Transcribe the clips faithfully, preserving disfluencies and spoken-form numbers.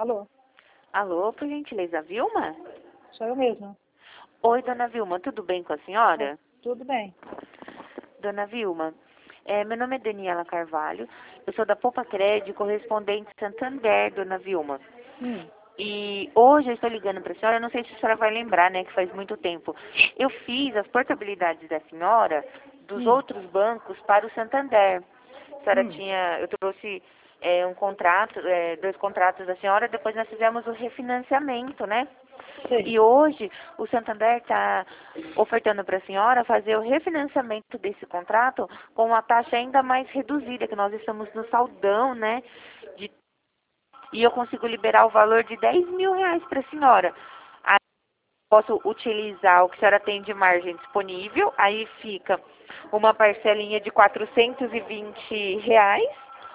Alô? Alô, por gentileza, Vilma? Sou eu mesma. Oi, dona Vilma, tudo bem com a senhora? Tudo bem. Dona Vilma, é, meu nome é Daniela Carvalho, eu sou da Poupa Crédito, correspondente Santander, dona Vilma. Hum. E hoje eu estou ligando para a senhora, eu não sei se a senhora vai lembrar, né, que faz muito tempo. Eu fiz as portabilidades da senhora dos Hum. outros bancos para o Santander. A senhora Hum. tinha, eu trouxe é, um contrato, é, dois contratos da senhora, depois nós fizemos o refinanciamento, né? Sei. E hoje o Santander está ofertando para a senhora fazer o refinanciamento desse contrato com uma taxa ainda mais reduzida, que nós estamos no saldão, né? De, e eu consigo liberar o valor de dez mil reais para a senhora. Aí posso utilizar o que a senhora tem de margem disponível, aí fica uma parcelinha de quatrocentos e vinte reais,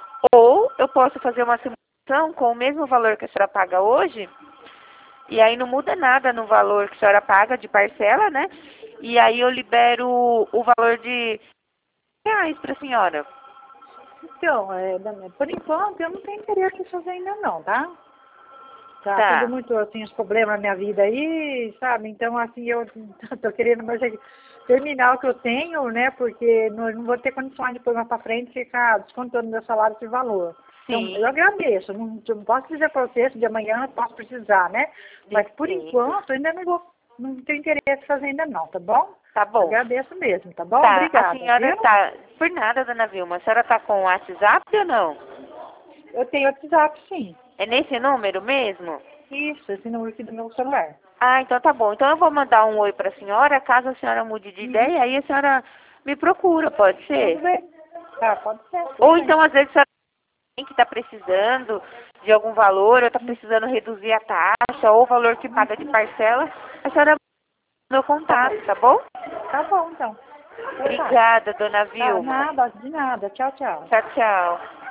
ou eu posso fazer uma simulação com o mesmo valor que a senhora paga hoje. E aí não muda nada no valor que a senhora paga de parcela, né? E aí eu libero o valor de reais para a senhora. Então, é, Daniela, por enquanto eu não tenho interesse em fazer ainda não, tá? Tá, Tá. tudo muito, assim, os problemas na minha vida aí, sabe? Então, assim, eu tô querendo mais é terminar o que eu tenho, né? Porque não, não vou ter condições depois mais pra frente ficar descontando meu salário esse valor. Então, Sim, eu agradeço. Não, não posso dizer pra você se de amanhã eu posso precisar, né? Mas, por perfeito. enquanto, ainda não vou, não tenho interesse em fazer ainda não, tá bom? Tá bom. Agradeço mesmo, tá bom? Tá, a Obrigada, senhora viu? tá... Por nada, dona Vilma. A senhora tá com o WhatsApp ou não? Eu tenho WhatsApp, sim. É nesse número mesmo? Isso, esse número aqui do meu celular. Ah, então tá bom. Então eu vou mandar um oi pra senhora, caso a senhora mude de Uhum. ideia, aí a senhora me procura, pode Tudo ser? bem. Tá, pode ser, tudo Ou bem. então, às vezes, a senhora tem que está precisando de algum valor, ou está precisando reduzir a taxa, ou o valor que paga de parcela, a senhora manda meu Tá bom. contato, tá bom? Tá bom, então. Então tá. Obrigada, dona Tá, Vilma. nada, de nada. Tchau, tchau. Tchau, tchau.